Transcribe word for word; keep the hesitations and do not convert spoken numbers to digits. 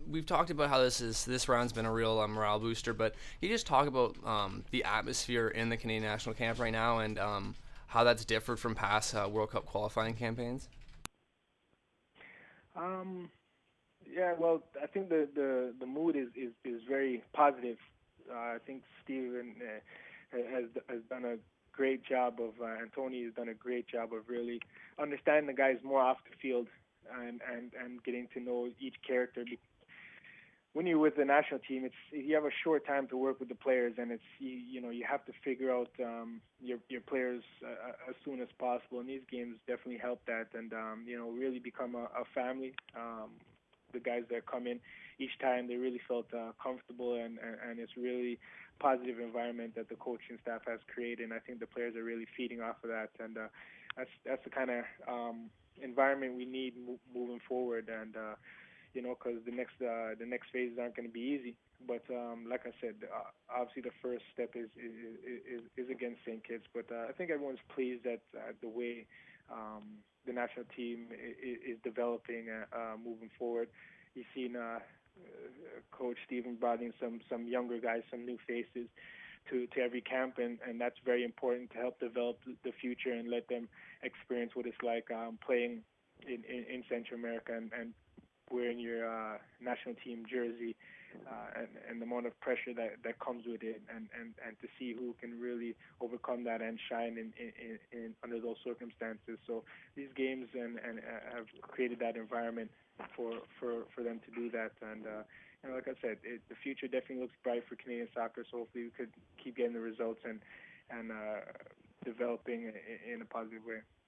we've talked about how this is this round's been a real uh, morale booster, but can you just talk about um, the atmosphere in the Canadian national camp right now and um, how that's differed from past uh, World Cup qualifying campaigns? Um, yeah, well, I think the, the, the mood is, is, is very positive. Uh, I think Steven uh, has has done a great job of, uh, and Tony has done a great job of really understanding the guys more off the field and, and, and getting to know each character. When you're with the national team, it's you have a short time to work with the players, and it's you, you know you have to figure out um, your your players uh, as soon as possible. And these games definitely help that, and um, you know really become a, a family. Um, the guys that come in each time, they really felt uh, comfortable, and, and and it's really positive environment that the coaching staff has created. And I think the players are really feeding off of that, and uh, that's that's the kind of um, environment we need mo- moving forward. And uh, you know, because the next uh, the next phases aren't going to be easy. But um, like I said, uh, obviously the first step is is is, is against Saint Kitts. But uh, I think everyone's pleased at uh, the way um, the national team is, is developing uh, uh, moving forward. You've seen uh, uh, Coach Stephen brought in some some younger guys, some new faces to, to every camp, and, and that's very important to help develop the future and let them experience what it's like um, playing in, in, in Central America and, and wearing your uh, national team jersey uh, and, and the amount of pressure that, that comes with it, and, and, and to see who can really overcome that and shine in, in, in under those circumstances. So these games and, and uh, have created that environment for, for, for them to do that. And uh, and like I said, it, the future definitely looks bright for Canadian soccer. So hopefully we could keep getting the results and and uh, developing in, in a positive way.